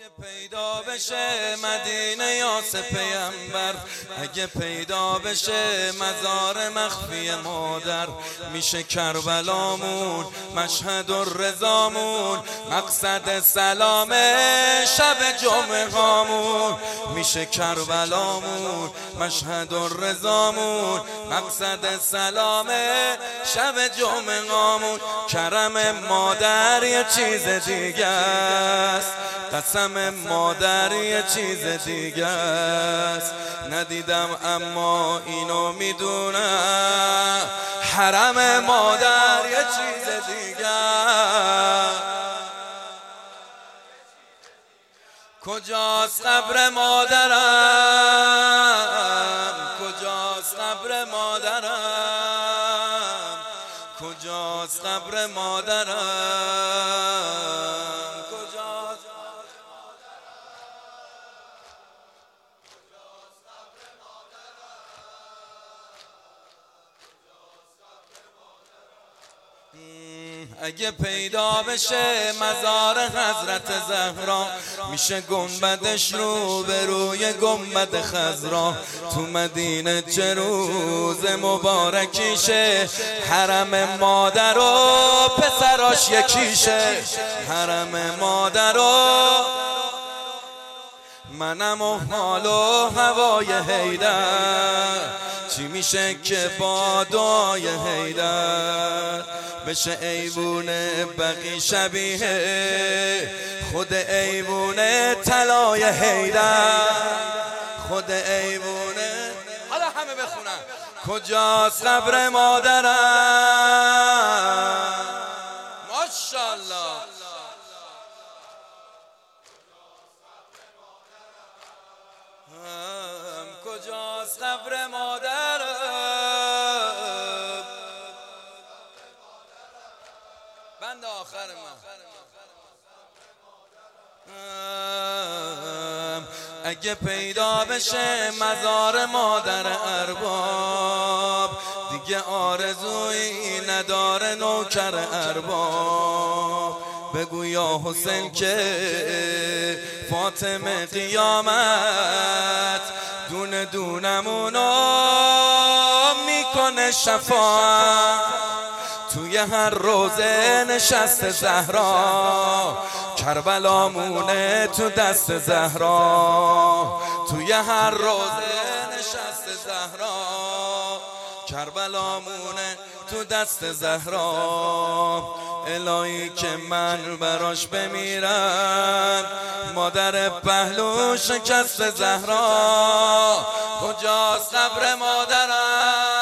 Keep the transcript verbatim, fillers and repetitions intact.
اگه پیدا بشه مدینه یاس پیامبر، اگه پیدا بشه مزار مخفی مادر، میشه کربلامون مشهد الرضامون، مقصد سلام شب جمعه هامون. میشه کربلامون مشهد الرضامون، مقصد سلام شب جمعه هامون. کرم مادر یه چیز دیگه است، قسم مادر یه چیز دیگه است. ندیدم اما اینو میدونم، حرم مادر یه چیز دیگه است. کجاست قبر مادرم، کجاست قبر مادرم، کجاست قبر مادرم، کجاست اگه پیدا بشه مزار حضرت زهرا، میشه گنبدش رو به روی گنبد خضرا. تو مدینه چه روز مبارکیشه، حرم مادر و پسراش یکیشه. حرم مادر و منم و حال و هوای حیدر، چی میشه که با دعای حیدر بشه ایوونه بقی شبیه خود ایوونه طلای حیدر، خود ایوونه. حالا همه بخونن کجاست قبر مادرم، ماشاءالله. کجاست قبر مادرم، بند آخر من. اگه پیدا بشه مزار مادر ارباب، دیگه آرزویی نداره نوکر ارباب. بگو یا حسین که فاطمه قیامت دونه دونمونو میکنه شفاعت. توی هر روزه نشست زهرا، کربلامونه تو دست زهرا. توی هر روزه نشست زهرا، کربلامونه تو دست زهرا. الهی که من براش بمیرم، مادر پهلو شکست زهرا. کجاست قبر مادرم،